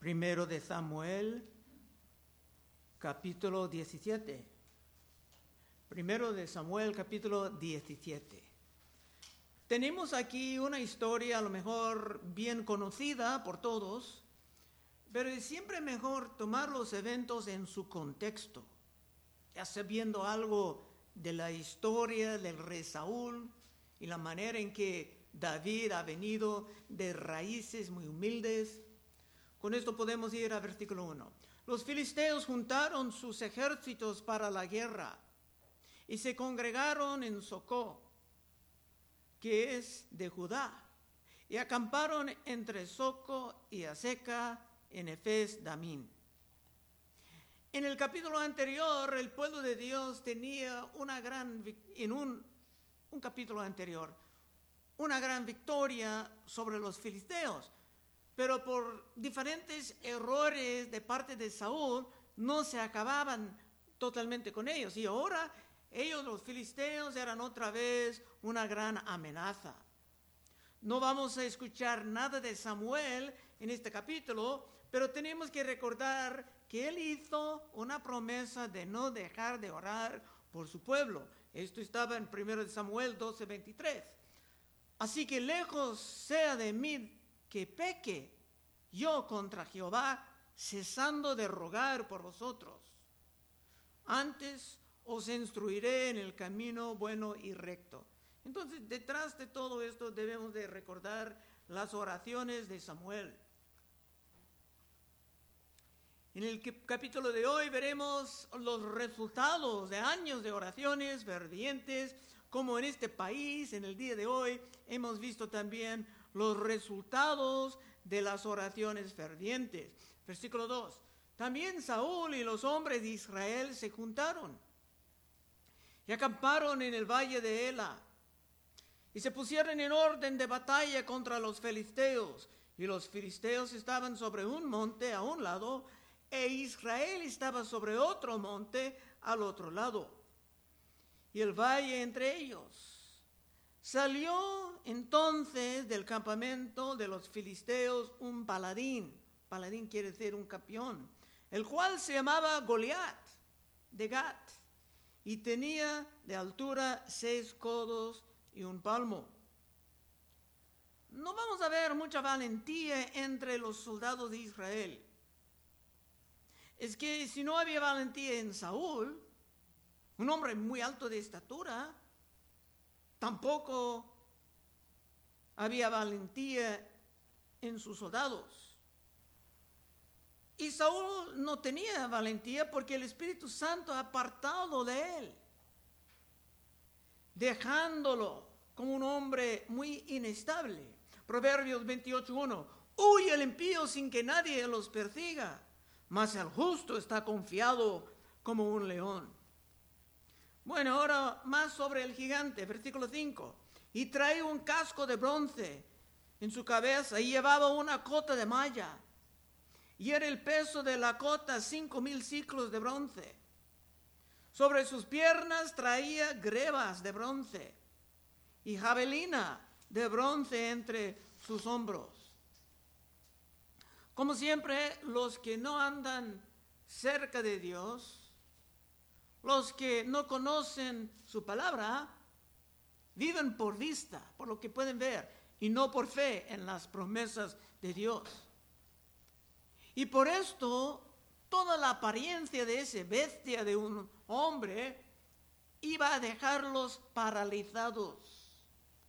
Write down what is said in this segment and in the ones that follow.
Primero de Samuel, capítulo 17. Primero de Samuel, capítulo 17. Tenemos aquí una historia a lo mejor bien conocida por todos, pero es siempre mejor tomar los eventos en su contexto, ya sabiendo algo de la historia del rey Saúl y la manera en que David ha venido de raíces muy humildes. Con esto podemos ir al versículo 1. Los filisteos juntaron sus ejércitos para la guerra y se congregaron en Socó, que es de Judá, y acamparon entre Soco y Aseca en Efes Damín. En el capítulo anterior, el pueblo de Dios tenía una gran victoria sobre los filisteos, pero por diferentes errores de parte de Saúl no se acababan totalmente con ellos, y ahora ellos, los filisteos, eran otra vez una gran amenaza. No vamos a escuchar nada de Samuel en este capítulo, pero tenemos que recordar que él hizo una promesa de no dejar de orar por su pueblo. Esto estaba en 1 Samuel 12:23. Así que lejos sea de mí que peque yo contra Jehová, cesando de rogar por vosotros. Antes os instruiré en el camino bueno y recto. Entonces, detrás de todo esto debemos de recordar las oraciones de Samuel. En el capítulo de hoy veremos los resultados de años de oraciones fervientes, como en este país, en el día de hoy, hemos visto también los resultados de las oraciones fervientes. Versículo 2. También Saúl y los hombres de Israel se juntaron y acamparon en el valle de Ela, y se pusieron en orden de batalla contra los filisteos. Y los filisteos estaban sobre un monte a un lado, e Israel estaba sobre otro monte al otro lado, y el valle entre ellos. Salió entonces del campamento de los filisteos un paladín. Paladín quiere decir un campeón, el cual se llamaba Goliat de Gat, y tenía de altura 6 codos y un palmo. No vamos a ver mucha valentía entre los soldados de Israel. Es que si no había valentía en Saúl, un hombre muy alto de estatura, tampoco había valentía en sus soldados. Y Saúl no tenía valentía porque el Espíritu Santo ha apartado de él, dejándolo como un hombre muy inestable. Proverbios 28:1. Huye el impío sin que nadie los persiga, mas el justo está confiado como un león. Bueno, ahora más sobre el gigante, versículo 5. Y trae un casco de bronce en su cabeza y llevaba una cota de malla. Y era el peso de la cota 5,000 ciclos de bronce. Sobre sus piernas traía grebas de bronce y javelina de bronce entre sus hombros. Como siempre, los que no andan cerca de Dios, los que no conocen su palabra, viven por vista, por lo que pueden ver, y no por fe en las promesas de Dios. Y por esto, toda la apariencia de ese bestia de un hombre iba a dejarlos paralizados.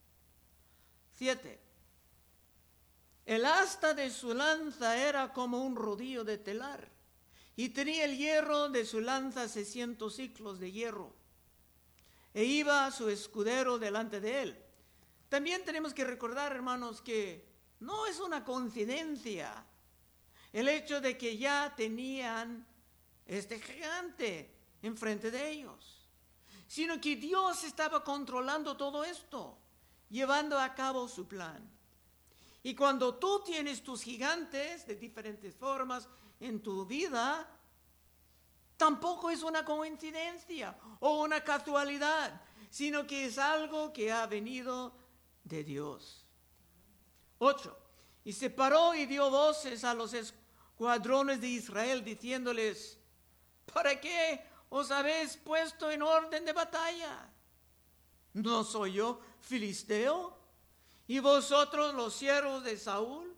7. El asta de su lanza era como un rodillo de telar, y tenía el hierro de su lanza 600 ciclos de hierro, e iba su escudero delante de él. También tenemos que recordar, hermanos, que no es una coincidencia el hecho de que ya tenían este gigante enfrente de ellos, sino que Dios estaba controlando todo esto, llevando a cabo su plan. Y cuando tú tienes tus gigantes de diferentes formas en tu vida, tampoco es una coincidencia o una casualidad, sino que es algo que ha venido de Dios. 8. Y se paró y dio voces a los cuadrones de Israel, diciéndoles: ¿para qué os habéis puesto en orden de batalla? ¿No soy yo filisteo? ¿Y vosotros los siervos de Saúl?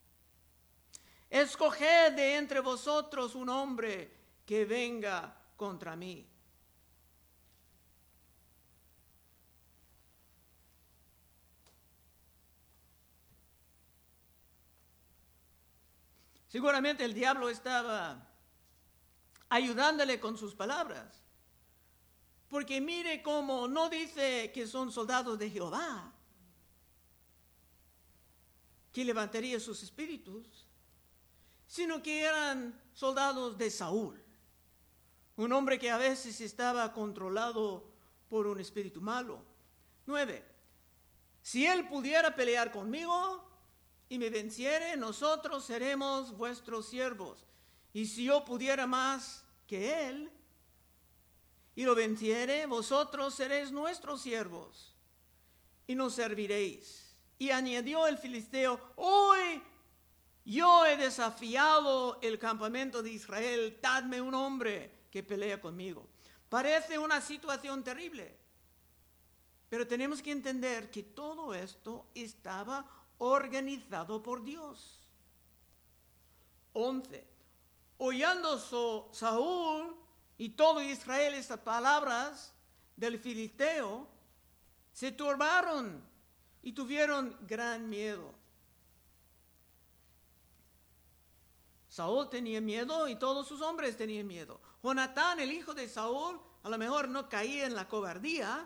Escoged de entre vosotros un hombre que venga contra mí. Seguramente el diablo estaba ayudándole con sus palabras, porque mire cómo no dice que son soldados de Jehová, que levantaría sus espíritus, sino que eran soldados de Saúl, un hombre que a veces estaba controlado por un espíritu malo. 9. Si él pudiera pelear conmigo y me venciere, nosotros seremos vuestros siervos. Y si yo pudiera más que él y lo venciere, vosotros seréis nuestros siervos y nos serviréis. Y añadió el filisteo: hoy yo he desafiado el campamento de Israel, dadme un hombre que pelea conmigo. Parece una situación terrible, pero tenemos que entender que todo esto estaba organizado por Dios. 11. Oyendo Saúl y todo Israel estas palabras del filisteo, se turbaron y tuvieron gran miedo. Saúl tenía miedo y todos sus hombres tenían miedo. Jonatán, el hijo de Saúl, a lo mejor no caía en la cobardía,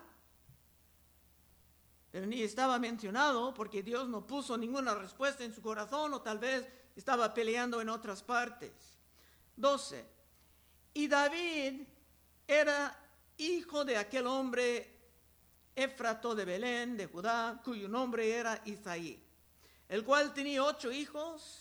pero ni estaba mencionado porque Dios no puso ninguna respuesta en su corazón, o tal vez estaba peleando en otras partes. 12. Y David era hijo de aquel hombre Éfrato de Belén, de Judá, cuyo nombre era Isaí, el cual tenía 8 hijos.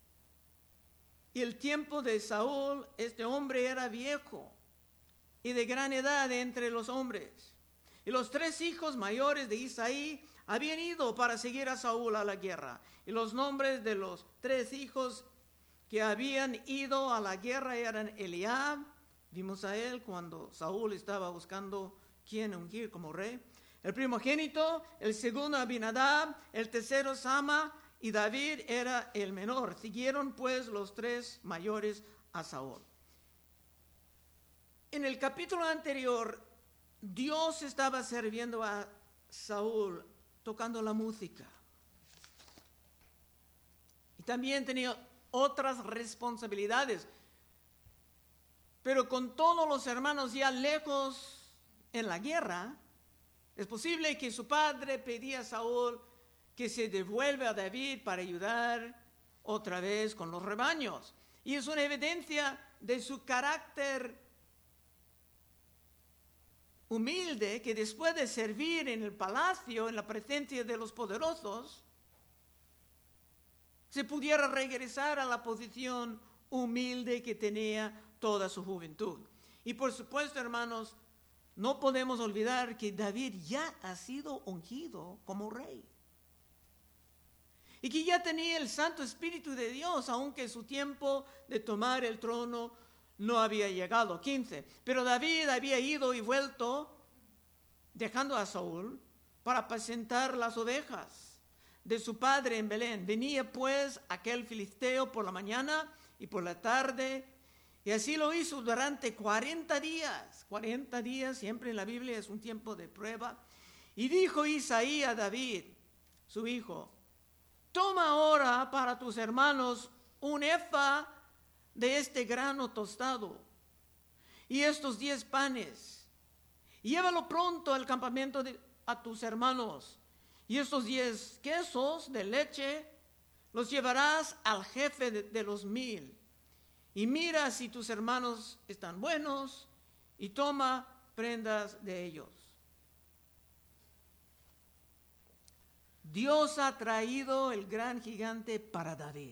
Y el tiempo de Saúl, este hombre era viejo y de gran edad entre los hombres. Y los 3 hijos mayores de Isaí habían ido para seguir a Saúl a la guerra. Y los nombres de los 3 hijos que habían ido a la guerra eran Eliab, vimos a él cuando Saúl estaba buscando quién ungir como rey. El primogénito, el segundo Abinadab, el tercero Sama, y David era el menor. Siguieron pues los 3 mayores a Saúl. En el capítulo anterior, Dios estaba sirviendo a Saúl tocando la música. Y también tenía otras responsabilidades. Pero con todos los hermanos ya lejos en la guerra, es posible que su padre pedía a Saúl que se devuelva a David para ayudar otra vez con los rebaños. Y es una evidencia de su carácter humilde, que después de servir en el palacio, en la presencia de los poderosos, se pudiera regresar a la posición humilde que tenía toda su juventud. Y por supuesto, hermanos, no podemos olvidar que David ya ha sido ungido como rey. Y que ya tenía el Santo Espíritu de Dios, aunque su tiempo de tomar el trono no había llegado. 15. Pero David había ido y vuelto, dejando a Saúl, para apacentar las ovejas de su padre en Belén. Venía pues aquel filisteo por la mañana y por la tarde, y así lo hizo durante 40 días. 40 días, siempre en la Biblia es un tiempo de prueba. Y dijo Isaí a David, su hijo: toma ahora para tus hermanos un efa de este grano tostado y estos 10 panes. Y llévalo pronto al campamento a tus hermanos. Y estos 10 quesos de leche los llevarás al jefe de los 1000. Y mira si tus hermanos están buenos y toma prendas de ellos. Dios ha traído el gran gigante para David.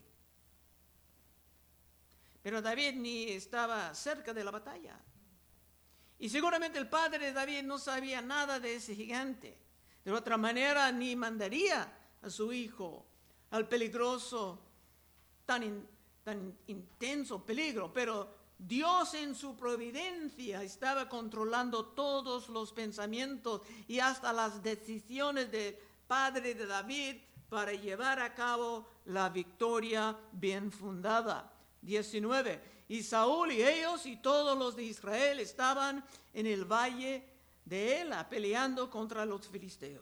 Pero David ni estaba cerca de la batalla. Y seguramente el padre de David no sabía nada de ese gigante. De otra manera, ni mandaría a su hijo al peligroso, tan tan intenso peligro, pero Dios en su providencia estaba controlando todos los pensamientos y hasta las decisiones del padre de David para llevar a cabo la victoria bien fundada. 19. Y Saúl y ellos y todos los de Israel estaban en el valle de Ela peleando contra los filisteos.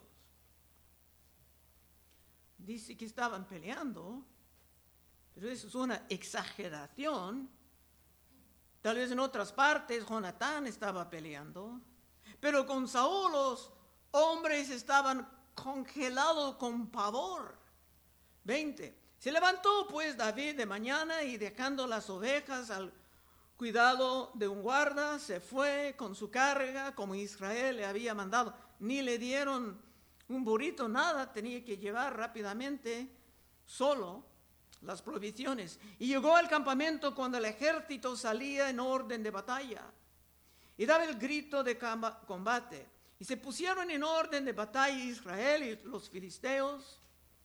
Dice que estaban peleando, pero eso es una exageración. Tal vez en otras partes Jonatán estaba peleando, pero con Saúl los hombres estaban congelados con pavor. 20. Se levantó pues David de mañana y dejando las ovejas al cuidado de un guarda, se fue con su carga como Israel le había mandado. Ni le dieron un burrito, nada, tenía que llevar rápidamente solo las provisiones. Y llegó al campamento cuando el ejército salía en orden de batalla. Y daba el grito de combate. Y se pusieron en orden de batalla Israel y los filisteos.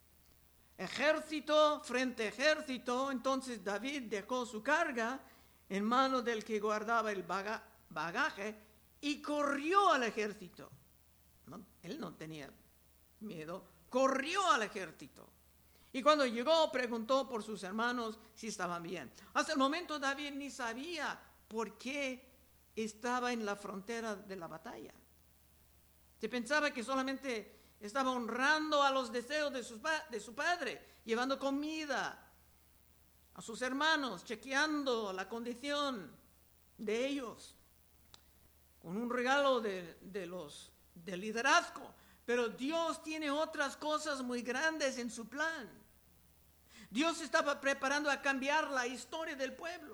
Ejército frente a ejército. Entonces David dejó su carga en manos del que guardaba el bagaje y corrió al ejército. No, él no tenía miedo, corrió al ejército. Y cuando llegó, preguntó por sus hermanos si estaban bien. Hasta el momento David ni sabía por qué estaba en la frontera de la batalla. Se pensaba que solamente estaba honrando a los deseos de su padre, llevando comida a sus hermanos, chequeando la condición de ellos, con un regalo del liderazgo. Pero Dios tiene otras cosas muy grandes en su plan. Dios estaba preparando a cambiar la historia del pueblo.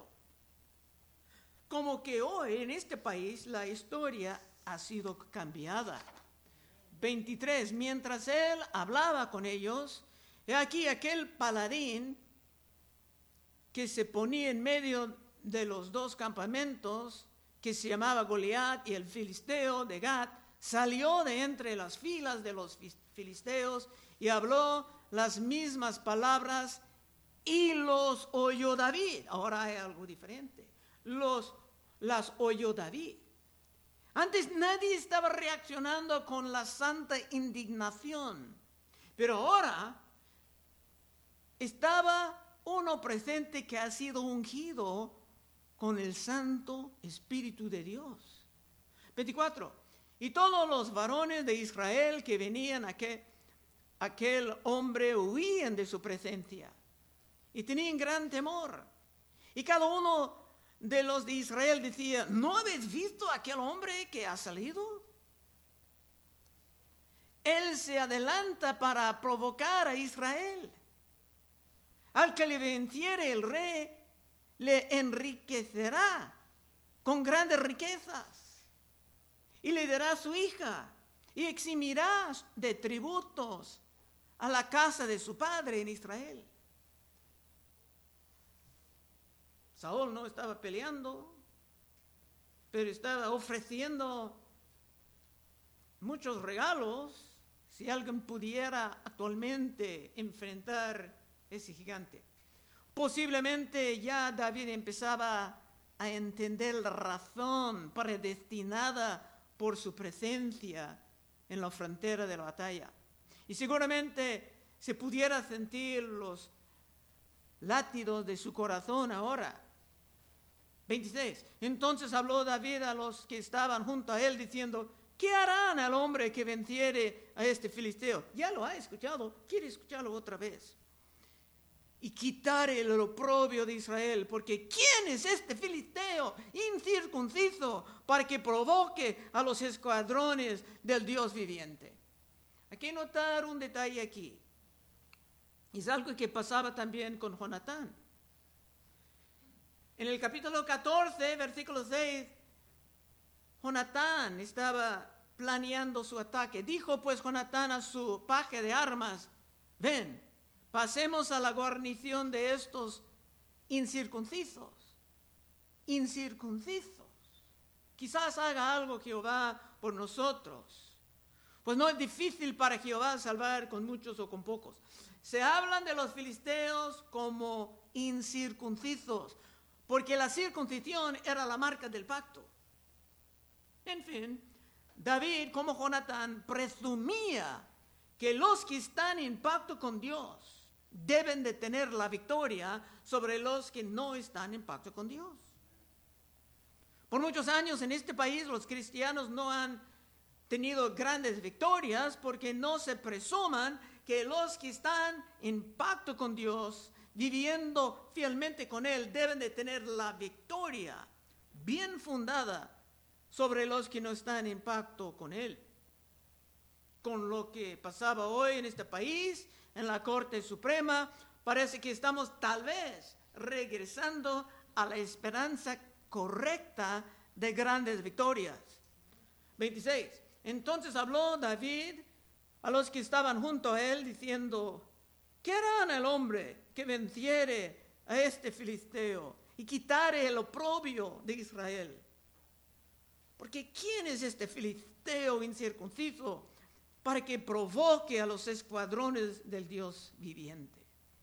Como que hoy en este país la historia ha sido cambiada. 23. Mientras él hablaba con ellos, he aquí aquel paladín que se ponía en medio de los dos campamentos, que se llamaba Goliat, y el filisteo de Gat, salió de entre las filas de los filisteos y habló las mismas palabras y los oyó David. Ahora hay algo diferente. Las oyó David. Antes nadie estaba reaccionando con la santa indignación, pero ahora estaba uno presente que ha sido ungido con el Santo Espíritu de Dios. 24. Y todos los varones de Israel que venían a aquel hombre huían de su presencia y tenían gran temor. Y cada uno de los de Israel decía: ¿no habéis visto a aquel hombre que ha salido? Él se adelanta para provocar a Israel. Al que le venciere el rey, le enriquecerá con grandes riquezas y le dará su hija y eximirá de tributos a la casa de su padre en Israel. Saúl no estaba peleando, pero estaba ofreciendo muchos regalos si alguien pudiera actualmente enfrentar ese gigante. Posiblemente ya David empezaba a entender la razón predestinada por su presencia en la frontera de la batalla. Y seguramente se pudiera sentir los latidos de su corazón ahora. 26. Entonces habló David a los que estaban junto a él diciendo: ¿qué harán al hombre que venciere a este filisteo? Ya lo ha escuchado, quiere escucharlo otra vez. Y quitare el oprobio de Israel, porque ¿quién es este filisteo incircunciso para que provoque a los escuadrones del Dios viviente? Hay que notar un detalle aquí. Es algo que pasaba también con Jonatán. En el capítulo 14, versículo 6, Jonatán estaba planeando su ataque. Dijo pues Jonatán a su paje de armas: ven, pasemos a la guarnición de estos incircuncisos. Incircuncisos. Quizás haga algo Jehová por nosotros. Pues no es difícil para Jehová salvar con muchos o con pocos. Se hablan de los filisteos como incircuncisos, porque la circuncisión era la marca del pacto. En fin, David, como Jonatán, presumía que los que están en pacto con Dios deben de tener la victoria sobre los que no están en pacto con Dios. Por muchos años en este país los cristianos no han tenido grandes victorias porque no se presuman que los que están en pacto con Dios, viviendo fielmente con Él, deben de tener la victoria bien fundada sobre los que no están en pacto con Él. Con lo que pasaba hoy en este país, en la Corte Suprema, parece que estamos tal vez regresando a la esperanza correcta de grandes victorias. 26. Entonces habló David a los que estaban junto a él, diciendo: ¿qué harán el hombre que venciere a este filisteo y quitare el oprobio de Israel? Porque ¿quién es este filisteo incircunciso para que provoque a los escuadrones del Dios viviente?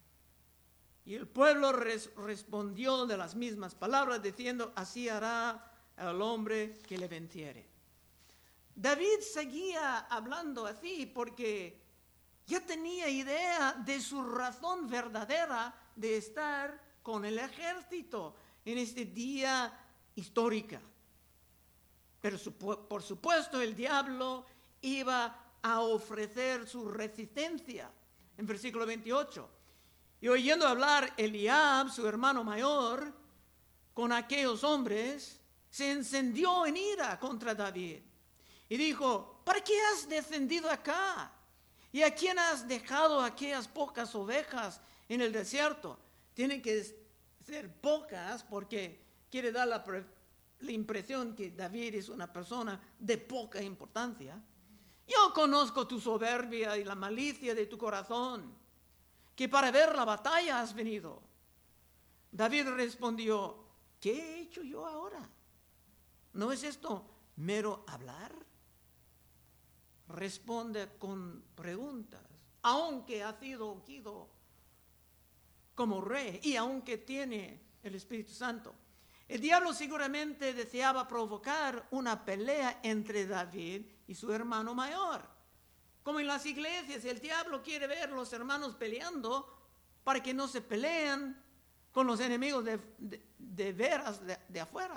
Y el pueblo respondió de las mismas palabras, diciendo: así hará el hombre que le venciere. David seguía hablando así porque ya tenía idea de su razón verdadera de estar con el ejército en este día histórico. Pero por supuesto el diablo iba a ofrecer su resistencia. En versículo 28. Y oyendo hablar Eliab, su hermano mayor, con aquellos hombres, se encendió en ira contra David. Y dijo: ¿para qué has descendido acá? ¿Y a quién has dejado aquellas pocas ovejas en el desierto? Tienen que ser pocas porque quiere dar la impresión que David es una persona de poca importancia. Yo conozco tu soberbia y la malicia de tu corazón, que para ver la batalla has venido. David respondió: ¿qué he hecho yo ahora? ¿No es esto mero hablar? Responde con preguntas, aunque ha sido ungido como rey y aunque tiene el Espíritu Santo. El diablo seguramente deseaba provocar una pelea entre David y su hermano mayor. Como en las iglesias, el diablo quiere ver a los hermanos peleando para que no se peleen con los enemigos de veras de afuera.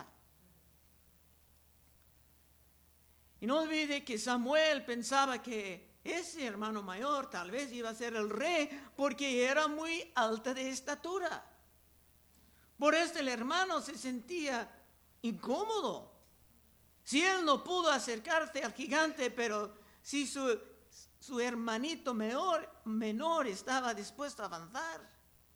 Y no olvide que Samuel pensaba que ese hermano mayor tal vez iba a ser el rey porque era muy alta de estatura. Por eso el hermano se sentía incómodo. Si él no pudo acercarse al gigante, pero si su hermanito menor estaba dispuesto a avanzar.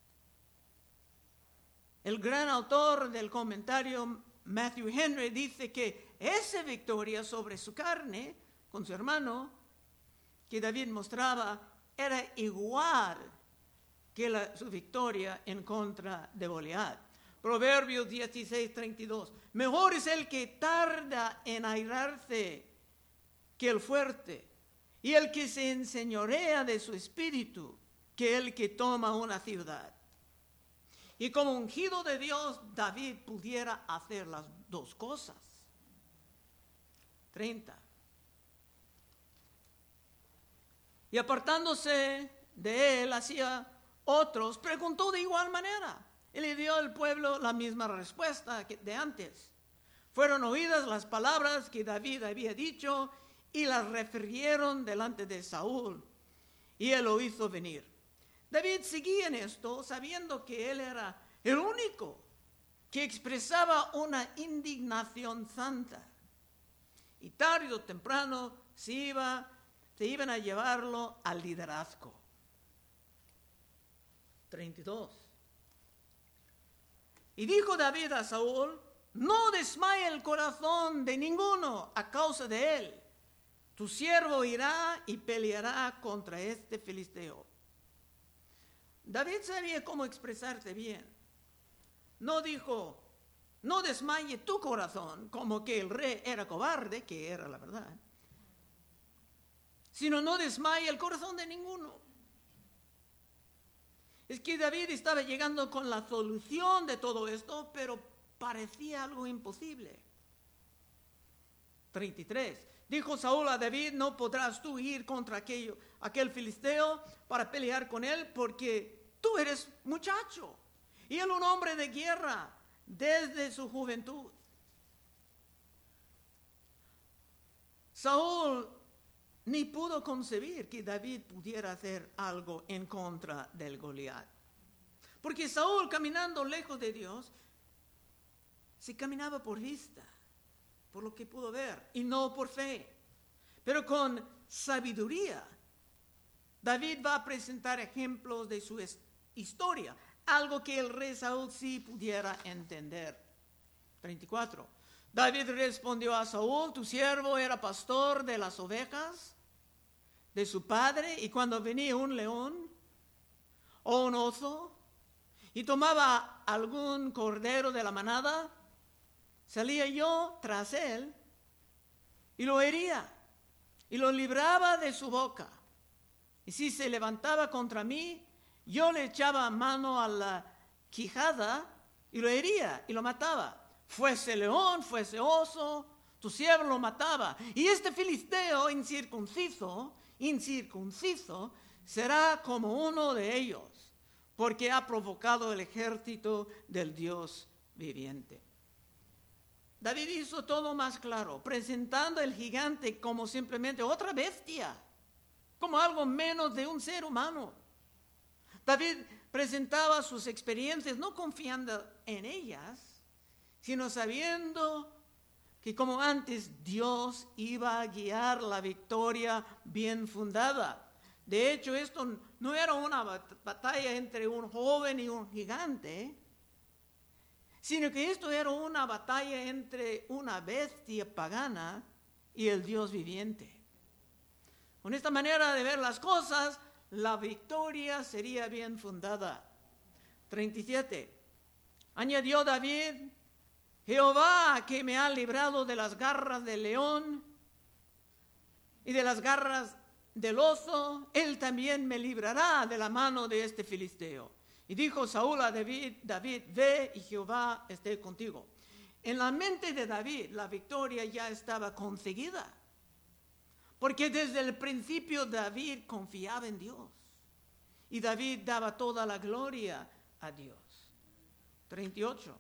El gran autor del comentario, Matthew Henry, dice que esa victoria sobre su carne, con su hermano, que David mostraba, era igual que su victoria en contra de Goliat. Proverbios 16:32. Mejor es el que tarda en airarse que el fuerte, y el que se enseñorea de su espíritu que el que toma una ciudad. Y como ungido de Dios, David pudiera hacer las dos cosas. 30. Y apartándose de él hacia otros, preguntó de igual manera. Y le dio al pueblo la misma respuesta que de antes. Fueron oídas las palabras que David había dicho y las refirieron delante de Saúl. Y él lo hizo venir. David seguía en esto, sabiendo que él era el único que expresaba una indignación santa. Y tarde o temprano se iban a llevarlo al liderazgo. 32. Y dijo David a Saúl: no desmaye el corazón de ninguno a causa de él. Tu siervo irá y peleará contra este filisteo. David sabía cómo expresarse bien. No dijo: no desmaye tu corazón, como que el rey era cobarde, que era la verdad, sino no desmaye el corazón de ninguno. es que David estaba llegando con la solución de todo esto, pero parecía algo imposible. 33. Dijo Saúl a David: no podrás tú ir contra aquel filisteo para pelear con él, porque tú eres muchacho y él un hombre de guerra desde su juventud. Saúl ni pudo concebir que David pudiera hacer algo en contra del Goliat. Porque Saúl, caminando lejos de Dios, se caminaba por vista, por lo que pudo ver, y no por fe. Pero con sabiduría, David va a presentar ejemplos de su historia, algo que el rey Saúl sí pudiera entender. 34. David respondió a Saúl: tu siervo era pastor de las ovejas de su padre, y cuando venía un león o un oso y tomaba algún cordero de la manada, salía yo tras él y lo hería y lo libraba de su boca. Y si se levantaba contra mí, yo le echaba mano a la quijada y lo hería y lo mataba. Fuese león, fuese oso, tu siervo lo mataba. Y este filisteo incircunciso será como uno de ellos, porque ha provocado el ejército del Dios viviente. David hizo todo más claro, presentando al gigante como simplemente otra bestia, como algo menos de un ser humano. David presentaba sus experiencias no confiando en ellas, sino sabiendo que como antes Dios iba a guiar la victoria bien fundada. De hecho, esto no era una batalla entre un joven y un gigante, sino que esto era una batalla entre una bestia pagana y el Dios viviente. Con esta manera de ver las cosas, la victoria sería bien fundada. 37. Añadió David: Jehová, que me ha librado de las garras del león y de las garras del oso, él también me librará de la mano de este filisteo. Y dijo Saúl a David: ve y Jehová esté contigo. En la mente de David la victoria ya estaba conseguida, porque desde el principio David confiaba en Dios y David daba toda la gloria a Dios. 38.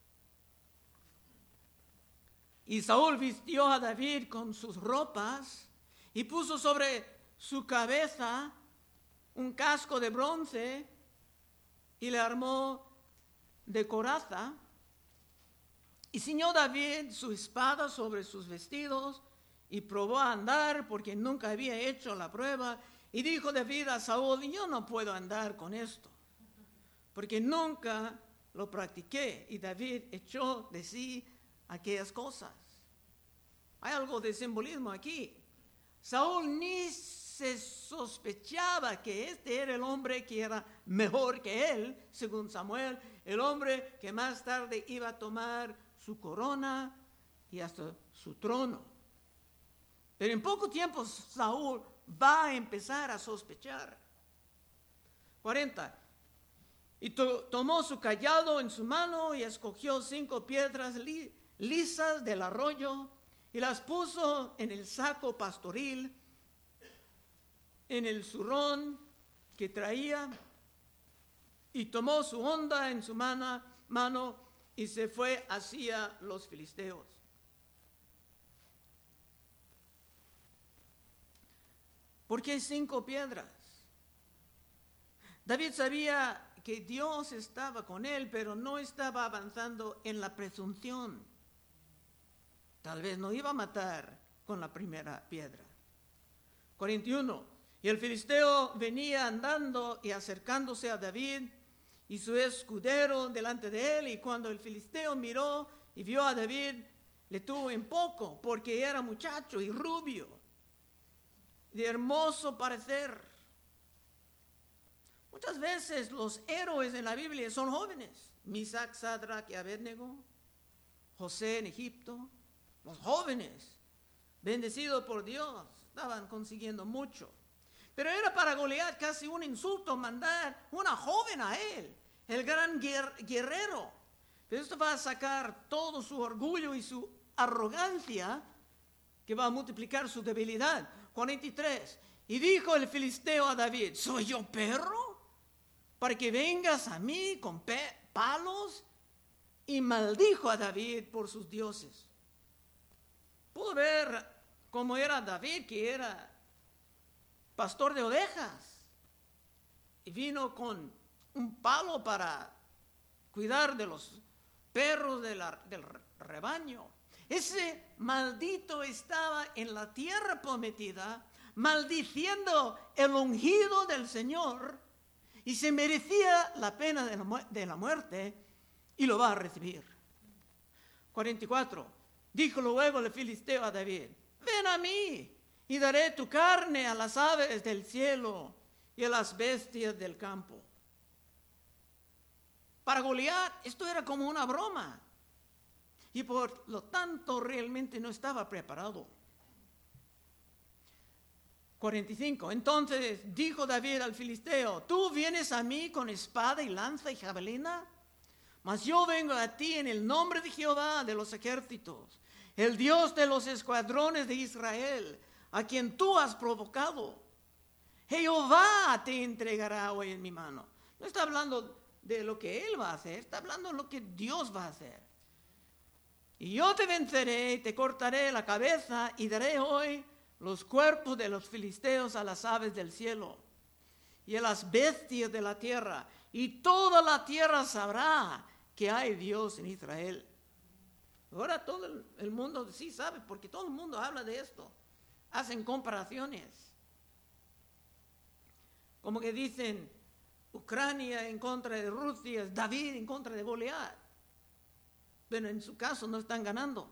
Y Saúl vistió a David con sus ropas y puso sobre su cabeza un casco de bronce y le armó de coraza. Y ciñó David su espada sobre sus vestidos y probó a andar, porque nunca había hecho la prueba. Y dijo David a Saúl: yo no puedo andar con esto, porque nunca lo practiqué. Y David echó de sí aquellas cosas. Hay algo de simbolismo aquí. Saúl ni se sospechaba que este era el hombre que era mejor que él, según Samuel, el hombre que más tarde iba a tomar su corona y hasta su trono. Pero en poco tiempo Saúl va a empezar a sospechar. 40. Y tomó su cayado en su mano y escogió 5 piedras lisas del arroyo y las puso en el saco pastoril, en el zurrón que traía, y tomó su honda en su mano y se fue hacia los filisteos. ¿Por qué 5 piedras? David sabía que Dios estaba con él, pero no estaba avanzando en la presunción. Tal vez no iba a matar con la primera piedra. 41. Y el filisteo venía andando y acercándose a David y su escudero delante de él, y cuando el filisteo miró y vio a David, le tuvo en poco, porque era muchacho y rubio, de hermoso parecer. Muchas veces los héroes en la Biblia son jóvenes. Misac, Sadrach y Abednego, José en Egipto. Los jóvenes, bendecidos por Dios, estaban consiguiendo mucho. Pero era para Goliat casi un insulto mandar una joven a él, el gran guerrero. Pero esto va a sacar todo su orgullo y su arrogancia, que va a multiplicar su debilidad. 43. Y dijo el filisteo a David: ¿soy yo perro para que vengas a mí con palos? Y maldijo a David por sus dioses. Pudo ver cómo era David, que era pastor de ovejas, y vino con un palo para cuidar de los perros del rebaño. Ese maldito estaba en la tierra prometida, maldiciendo el ungido del Señor, y se merecía la pena de la muerte, y lo va a recibir. 44. Dijo luego el filisteo a David: ven a mí, y daré tu carne a las aves del cielo y a las bestias del campo. Para Goliat esto era como una broma, y por lo tanto realmente no estaba preparado. 45. Entonces dijo David al filisteo: ¿tú vienes a mí con espada y lanza y jabalina? Mas yo vengo a ti en el nombre de Jehová de los ejércitos, el Dios de los escuadrones de Israel, a quien tú has provocado. Jehová te entregará hoy en mi mano. No está hablando de lo que él va a hacer, está hablando de lo que Dios va a hacer. Y yo te venceré y te cortaré la cabeza y daré hoy los cuerpos de los filisteos a las aves del cielo y a las bestias de la tierra, y toda la tierra sabrá que hay Dios en Israel. Ahora todo el mundo sí sabe, porque todo el mundo habla de esto. Hacen comparaciones. Como que dicen Ucrania en contra de Rusia, David en contra de Goliat. Pero en su caso no están ganando.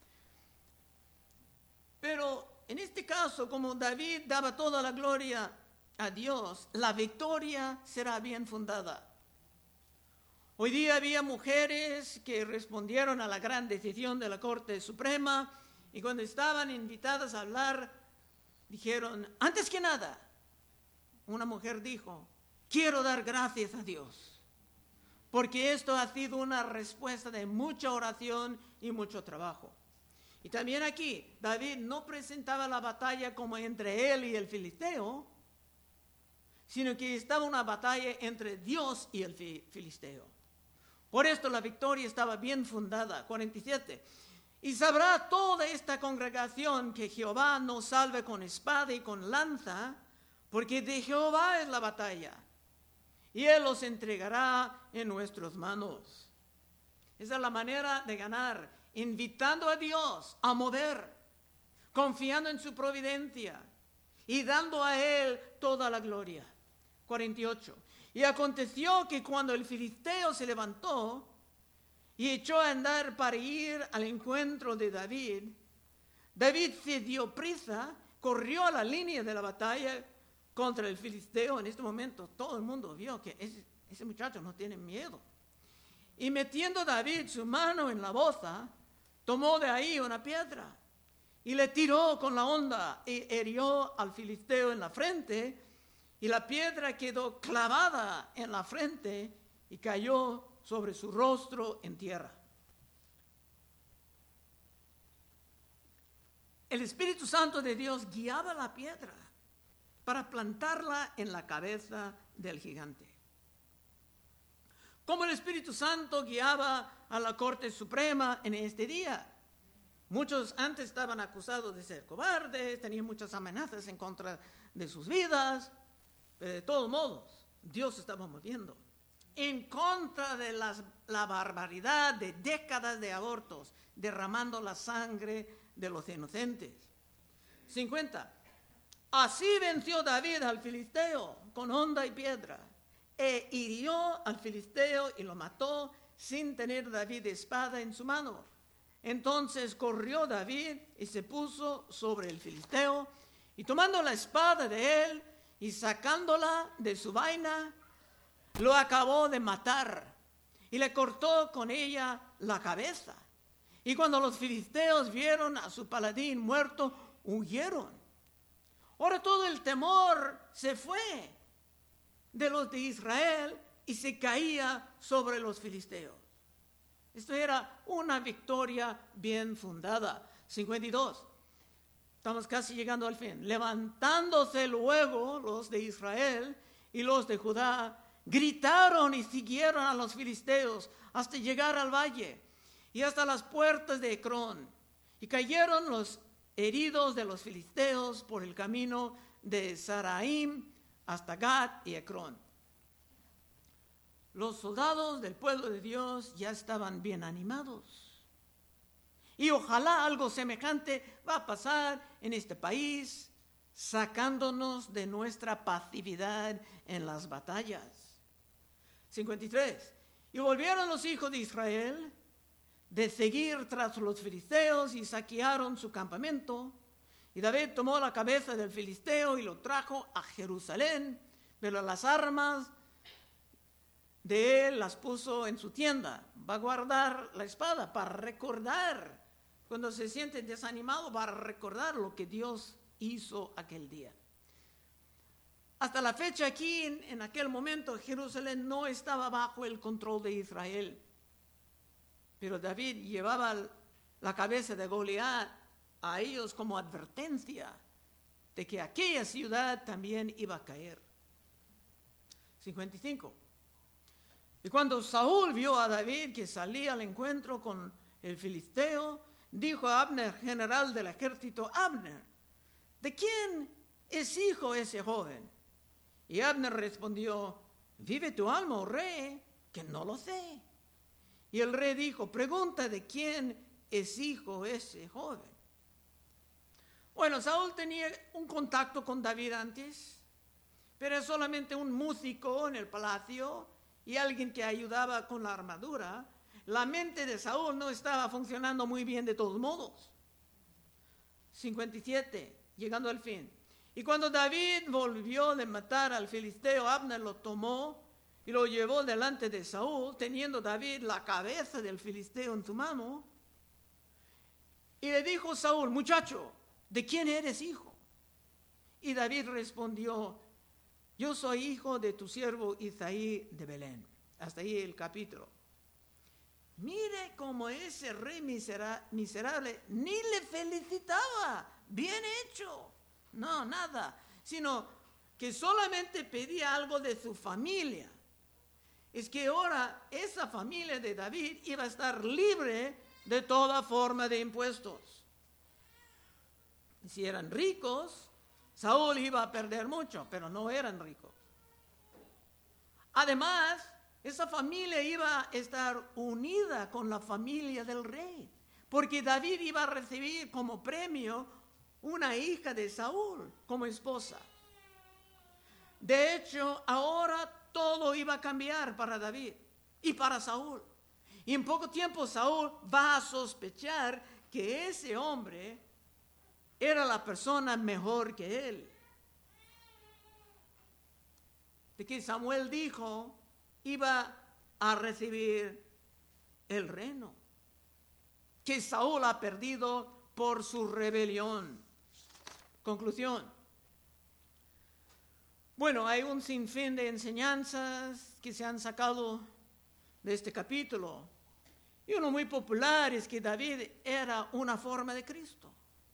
Pero en este caso, como David daba toda la gloria a Dios, la victoria será bien fundada. Hoy día había mujeres que respondieron a la gran decisión de la Corte Suprema, y cuando estaban invitadas a hablar, dijeron: antes que nada, una mujer dijo: quiero dar gracias a Dios, porque esto ha sido una respuesta de mucha oración y mucho trabajo. Y también aquí, David no presentaba la batalla como entre él y el filisteo, sino que estaba una batalla entre Dios y el filisteo. Por esto la victoria estaba bien fundada. 47. Y sabrá toda esta congregación que Jehová nos salve con espada y con lanza, porque de Jehová es la batalla, y Él los entregará en nuestras manos. Esa es la manera de ganar, invitando a Dios a mover, confiando en su providencia y dando a Él toda la gloria. 48. Y aconteció que cuando el filisteo se levantó y echó a andar para ir al encuentro de David, David se dio prisa, corrió a la línea de la batalla contra el filisteo. En este momento todo el mundo vio que ese muchacho no tiene miedo. Y metiendo David su mano en la boza, tomó de ahí una piedra y le tiró con la honda y hirió al filisteo en la frente, y la piedra quedó clavada en la frente y cayó sobre su rostro en tierra. El Espíritu Santo de Dios guiaba la piedra para plantarla en la cabeza del gigante. Como el Espíritu Santo guiaba a la Corte Suprema en este día. Muchos antes estaban acusados de ser cobardes, tenían muchas amenazas en contra de sus vidas, pero de todos modos, Dios estaba moviendo en contra de la barbaridad de décadas de abortos, derramando la sangre de los inocentes. 50. Así venció David al filisteo con honda y piedra, e hirió al filisteo y lo mató sin tener David espada en su mano. Entonces corrió David y se puso sobre el filisteo, y tomando la espada de él y sacándola de su vaina, lo acabó de matar y le cortó con ella la cabeza. Y cuando los filisteos vieron a su paladín muerto, huyeron. Ahora todo el temor se fue de los de Israel y se caía sobre los filisteos. Esto era una victoria bien fundada. 52. Estamos casi llegando al fin. Levantándose luego los de Israel y los de Judá, gritaron y siguieron a los filisteos hasta llegar al valle y hasta las puertas de Ecrón. Y cayeron los heridos de los filisteos por el camino de Saraim hasta Gat y Ecrón. Los soldados del pueblo de Dios ya estaban bien animados. Y ojalá algo semejante va a pasar en este país, sacándonos de nuestra pasividad en las batallas. 53. Y volvieron los hijos de Israel de seguir tras los filisteos y saquearon su campamento. Y David tomó la cabeza del filisteo y lo trajo a Jerusalén, pero las armas de él las puso en su tienda. Va a guardar la espada para recordar, cuando se siente desanimado, para recordar lo que Dios hizo aquel día. Hasta la fecha aquí, en aquel momento, Jerusalén no estaba bajo el control de Israel. Pero David llevaba la cabeza de Goliat a ellos como advertencia de que aquella ciudad también iba a caer. 55. Y cuando Saúl vio a David que salía al encuentro con el filisteo, dijo a Abner, general del ejército: Abner, ¿de quién es hijo ese joven? Y Abner respondió: vive tu alma, oh rey, que no lo sé. Y el rey dijo: pregunta de quién es hijo ese joven. Bueno, Saúl tenía un contacto con David antes, pero es solamente un músico en el palacio y alguien que ayudaba con la armadura. La mente de Saúl no estaba funcionando muy bien de todos modos. 57, llegando al fin. Y cuando David volvió de matar al filisteo, Abner lo tomó y lo llevó delante de Saúl, teniendo David la cabeza del filisteo en su mano. Y le dijo Saúl: muchacho, ¿de quién eres hijo? Y David respondió: yo soy hijo de tu siervo Isaí de Belén. Hasta ahí el capítulo. Mire cómo ese rey miserable ni le felicitaba. Bien hecho. No, nada. Sino que solamente pedía algo de su familia. Es que ahora esa familia de David iba a estar libre de toda forma de impuestos. Si eran ricos, Saúl iba a perder mucho, pero no eran ricos. Además, esa familia iba a estar unida con la familia del rey, porque David iba a recibir como premio una hija de Saúl como esposa. De hecho, ahora todo iba a cambiar para David y para Saúl. Y en poco tiempo Saúl va a sospechar que ese hombre era la persona mejor que él. De que Samuel dijo iba a recibir el reino que Saúl ha perdido por su rebelión. Conclusión. Bueno, hay un sinfín de enseñanzas que se han sacado de este capítulo. Y uno muy popular es que David era una forma de Cristo.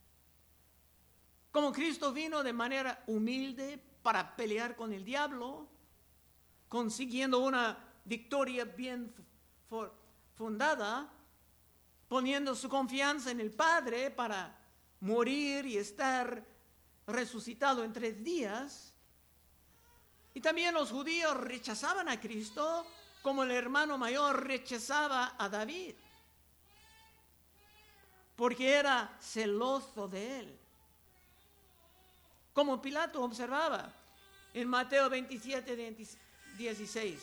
Como Cristo vino de manera humilde para pelear con el diablo, consiguiendo una victoria bien fundada, poniendo su confianza en el Padre para morir y estar resucitado en 3 días. Y también los judíos rechazaban a Cristo como el hermano mayor rechazaba a David, porque era celoso de él. Como Pilato observaba en Mateo 27, 16.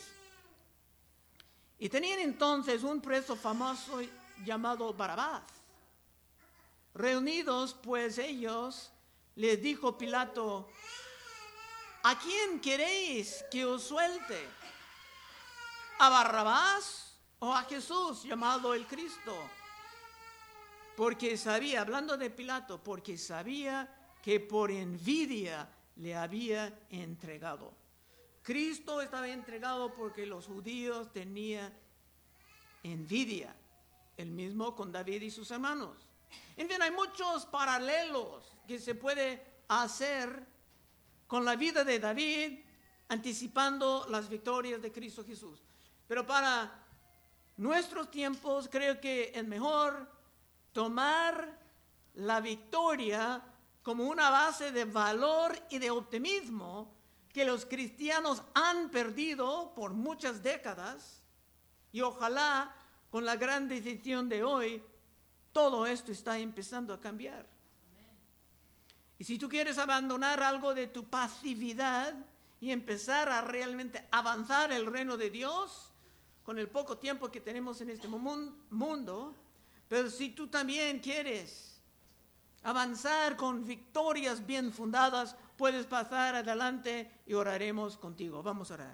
Y tenían entonces un preso famoso llamado Barrabás. Reunidos pues ellos, les dijo Pilato: ¿a quién queréis que os suelte? ¿A Barrabás o a Jesús llamado el Cristo? Porque sabía, hablando de Pilato, porque sabía que por envidia le había entregado. Cristo estaba entregado porque los judíos tenían envidia, el mismo con David y sus hermanos. En fin, hay muchos paralelos que se puede hacer con la vida de David, anticipando las victorias de Cristo Jesús. Pero para nuestros tiempos creo que es mejor tomar la victoria como una base de valor y de optimismo que los cristianos han perdido por muchas décadas, y ojalá con la gran decisión de hoy todo esto está empezando a cambiar. Y si tú quieres abandonar algo de tu pasividad y empezar a realmente avanzar el reino de Dios con el poco tiempo que tenemos en este mundo, pero si tú también quieres avanzar con victorias bien fundadas, puedes pasar adelante y oraremos contigo. Vamos a orar.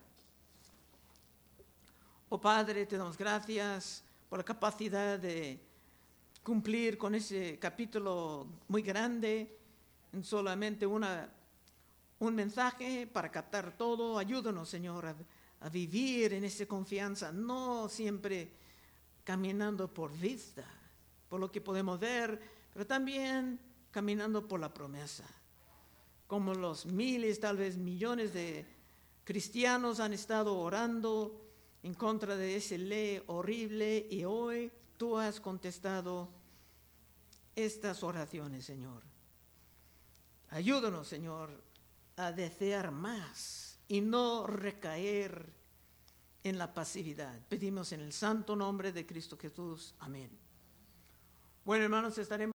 Oh Padre, te damos gracias por la capacidad de cumplir con ese capítulo muy grande en solamente un mensaje para captar todo. Ayúdanos, Señor, a vivir en esa confianza, no siempre caminando por vista, por lo que podemos ver, pero también caminando por la promesa. Como los miles, tal vez millones de cristianos han estado orando en contra de esa ley horrible, y hoy tú has contestado estas oraciones, Señor. Ayúdanos, Señor, a desear más y no recaer en la pasividad. Pedimos en el santo nombre de Cristo Jesús. Amén. Bueno, hermanos, estaremos